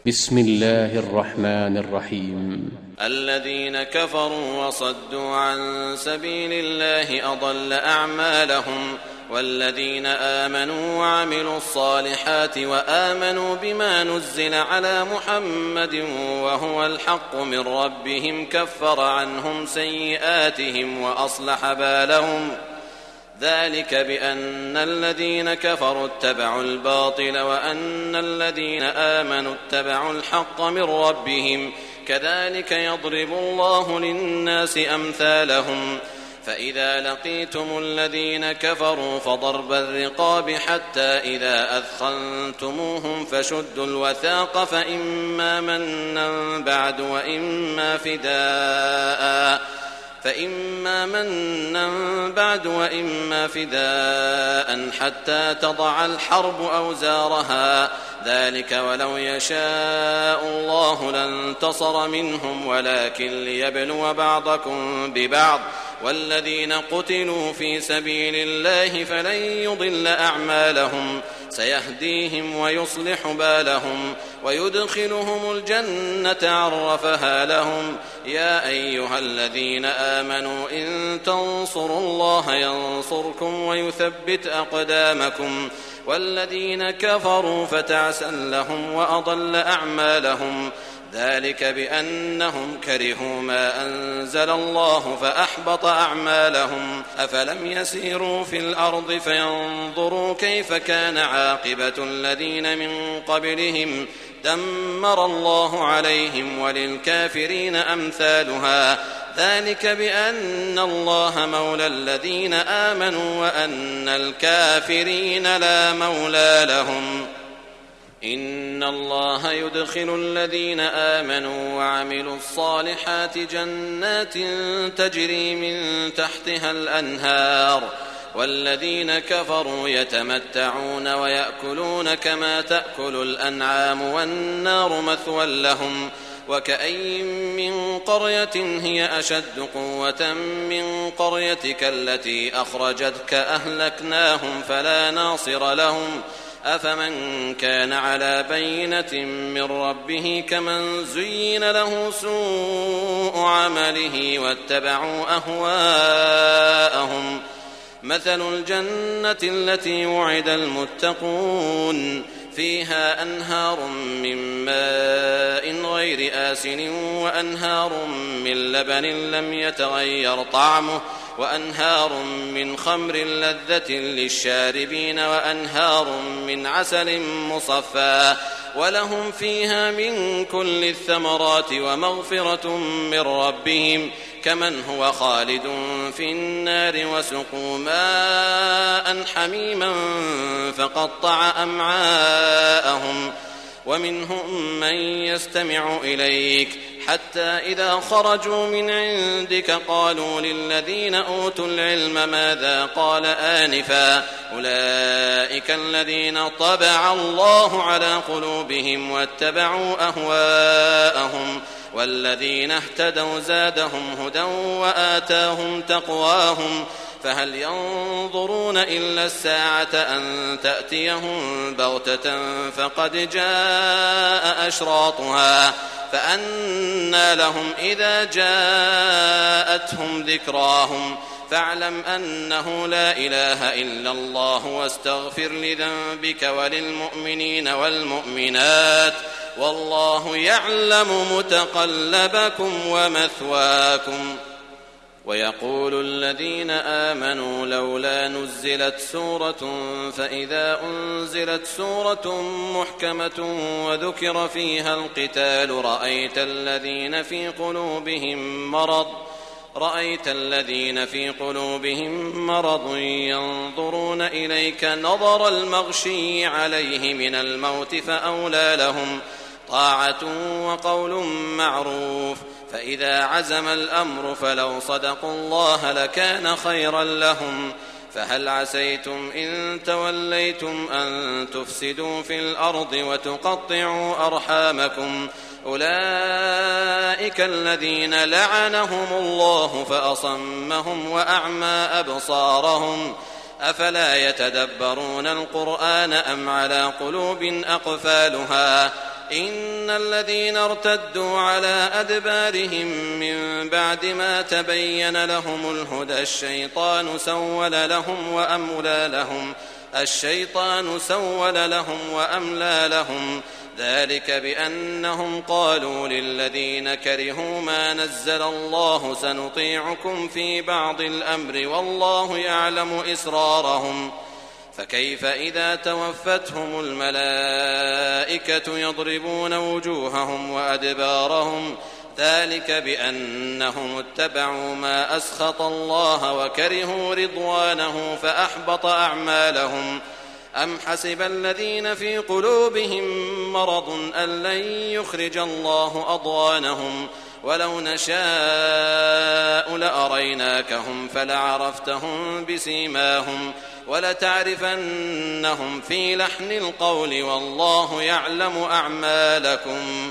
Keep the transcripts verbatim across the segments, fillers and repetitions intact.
بسم الله الرحمن الرحيم. الذين كفروا وصدوا عن سبيل الله أضل أعمالهم، والذين آمنوا وعملوا الصالحات وآمنوا بما نزل على محمد وهو الحق من ربهم كفر عنهم سيئاتهم وأصلح بالهم. ذلك بأن الذين كفروا اتبعوا الباطل وأن الذين آمنوا اتبعوا الحق من ربهم، كذلك يضرب الله للناس أمثالهم. فإذا لقيتم الذين كفروا فضرب الرقاب حتى إذا أثخنتموهم فشدوا الوثاق فإما منا بعد وإما فداء فإما منا بعد وإما فداء حتى تضع الحرب أوزارها. ذلك ولو يشاء الله لانتصر منهم ولكن ليبلو بعضكم ببعض. والذين قتلوا في سبيل الله فلن يضل أعمالهم، سيهديهم ويصلح بالهم ويدخلهم الجنة عرفها لهم. يا أيها الذين آمنوا إن تنصروا الله ينصركم ويثبت أقدامكم. والذين كفروا فتعسا لهم وأضل أعمالهم. ذلك بأنهم كرهوا ما أنزل الله فأحبط أعمالهم. أفلم يسيروا في الأرض فينظروا كيف كان عاقبة الذين من قبلهم، دمر الله عليهم وللكافرين أمثالها. ذلك بأن الله مولى الذين آمنوا وأن الكافرين لا مولى لهم. إن الله يدخل الذين آمنوا وعملوا الصالحات جنات تجري من تحتها الأنهار، والذين كفروا يتمتعون ويأكلون كما تأكل الأنعام والنار مثوى لهم. وكأي من قرية هي أشد قوة من قريتك التي أخرجتك أهلكناهم فلا ناصر لهم. أفمن كان على بينة من ربه كمن زين له سوء عمله واتبعوا أهواءهم. مثل الجنة التي وعد المتقون فيها أنهار من ماء غير آسن وأنهار من لبن لم يتغير طعمه وأنهار من خمر لذة للشاربين وأنهار من عسل مصفى ولهم فيها من كل الثمرات ومغفرة من ربهم كمن هو خالد في النار وسقوا ماء حميما فقطع أمعاءهم. ومنهم من يستمع إليك حتى إذا خرجوا من عندك قالوا للذين أوتوا العلم ماذا قال آنفا أولئك الذين طبع الله على قلوبهم واتبعوا أهواءهم. والذين اهتدوا زادهم هدى وآتاهم تقواهم. فهل ينظرون إلا الساعة أن تأتيهم بغتة فقد جاء أشراطها فأنى لهم إذا جاءتهم ذكراهم. فاعلم أنه لا إله إلا الله واستغفر لذنبك وللمؤمنين والمؤمنات والله يعلم متقلبكم ومثواكم. ويقول الذين آمنوا لولا نزلت سورة فإذا أنزلت سورة محكمة وذكر فيها القتال رأيت الذين في قلوبهم مرض رأيت الذين في قلوبهم مرض ينظرون إليك نظر المغشي عليه من الموت فأولى لهم طاعة وقول معروف. فإذا عزم الأمر فلو صدقوا الله لكان خيرا لهم. فهل عسيتم إن توليتم أن تفسدوا في الأرض وتقطعوا أرحامكم أولئك الذين لعنهم الله فأصمهم وأعمى أبصارهم. أفلا يتدبرون القرآن أم على قلوب أقفالها إن الذين ارتدوا على أدبارهم من بعد ما تبين لهم الهدى الشيطان سول لهم وأملى لهم الشيطان سول لهم وأملى لهم ذلك بأنهم قالوا للذين كرهوا ما نزل الله سنطيعكم في بعض الأمر والله يعلم إسرارهم فكيف إذا توفتهم الملائكة يضربون وجوههم وأدبارهم ذلك بأنهم اتبعوا ما أسخط الله وكرهوا رضوانه فأحبط أعمالهم أم حسب الذين في قلوبهم مرض أن لن يخرج الله أضغانهم ولو نشاء لأريناكهم فلعرفتهم بسيماهم ولتعرفنهم في لحن القول والله يعلم أعمالكم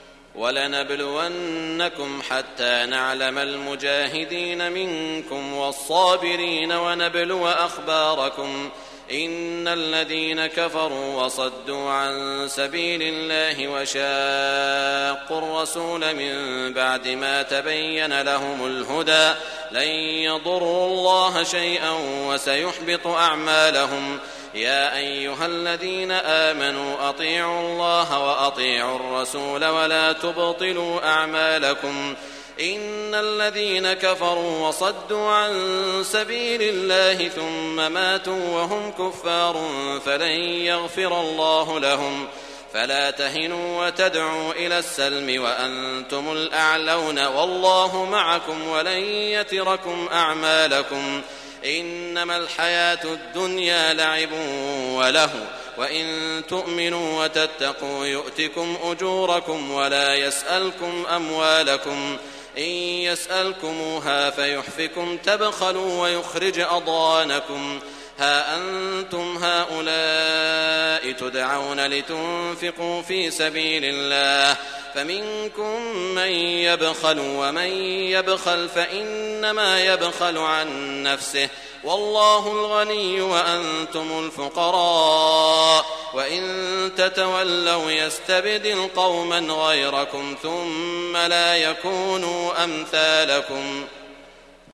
ولنبلونكم حتى نعلم المجاهدين منكم والصابرين ونبلو أخباركم إن الذين كفروا وصدوا عن سبيل الله وشاقوا الرسول من بعد ما تبين لهم الهدى لن يضروا الله شيئا وسيحبط أعمالهم يا أيها الذين آمنوا أطيعوا الله وأطيعوا الرسول ولا تبطلوا أعمالكم إن الذين كفروا وصدوا عن سبيل الله ثم ماتوا وهم كفار فلن يغفر الله لهم فلا تهنوا وتدعوا إلى السلم وأنتم الأعلون والله معكم ولن يتركم أعمالكم إنما الحياة الدنيا لعب وله وإن تؤمنوا وتتقوا يؤتكم أجوركم ولا يسألكم أموالكم إن يسألكموها فيحفكم تبخلوا ويخرج أضغانكم ها أنتم هؤلاء تدعون لتنفقوا في سبيل الله فمنكم من يبخل ومن يبخل فإنما يبخل عن نفسه والله الغني وأنتم الفقراء وإن تتولوا يستبدل قوما غيركم ثم لا يكونوا أمثالكم